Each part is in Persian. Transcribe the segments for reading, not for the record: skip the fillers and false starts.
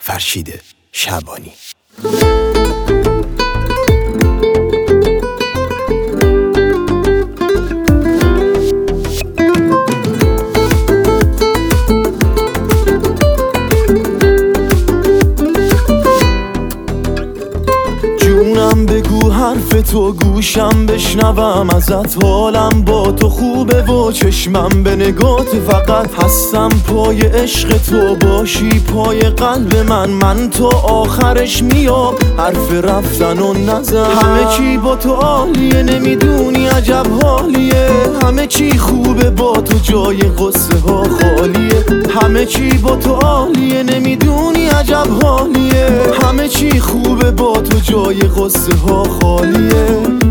فرشید شعبانی. بگو حرف تو گوشم بشنوم ازت، حالم با تو خوبه و چشمم به نگات فقط هستم پای عشق تو، باشی پای قلب من تو آخرش میام حرف رفتن و نزن. همه چی با تو عالیه، نمیدونی عجب حالیه، همه چی خوبه با تو جای قصه ها خالیه. همه چی با تو عالیه، نمیدونی عجب حالیه، همه چی خوبه با تو جای قصه ها خالیه.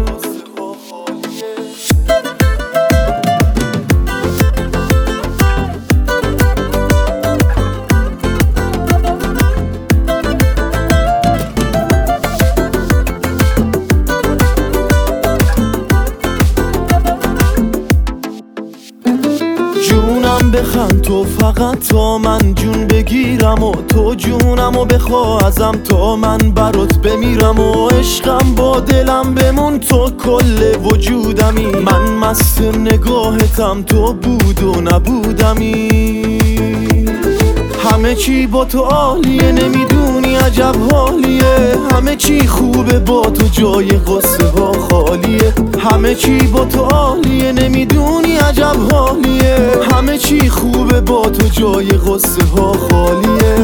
جونم بخند تو فقط تا من جون بگیرم و تو جونمو بخوا ازم تا من برات بمیرم و عشقم با دلم بمون تو کل وجودمی. من مست نگاهتم تو بود و نبودمی. همه چی با تو عالیه، نمیدونی عجب حالیه، همه چی خوبه با تو جای قصه ها خالیه. همه چی با تو عالیه، نمیدونی عجب حالیه، همه چی خوبه با تو جای قصه ها خالیه.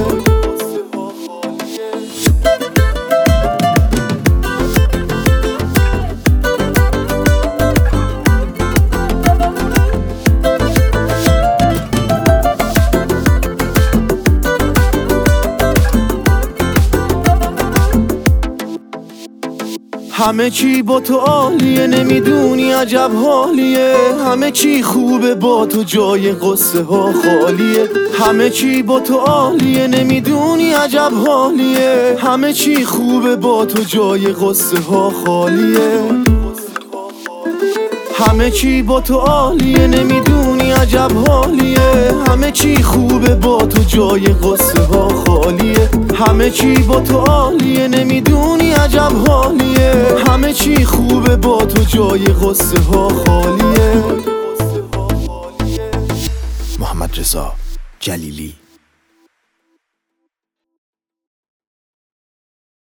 همه چی با تو عالیه، نمیدونی عجب حالیه، همه چی خوبه با تو جای قصه ها خالیه. همه چی با تو عالیه، نمیدونی عجب حالیه، همه چی خوبه با تو جای قصه ها خالیه. همه چی با تو عالیه، نمیدونی عجب حالیه، همه چی خوبه با تو جای قصه ها خالیه. همه چی با تو عالیه، نمیدونی عجب حالیه، همه چی خوبه با تو جای قصه ها خالیه. محمد رضا جلیلی.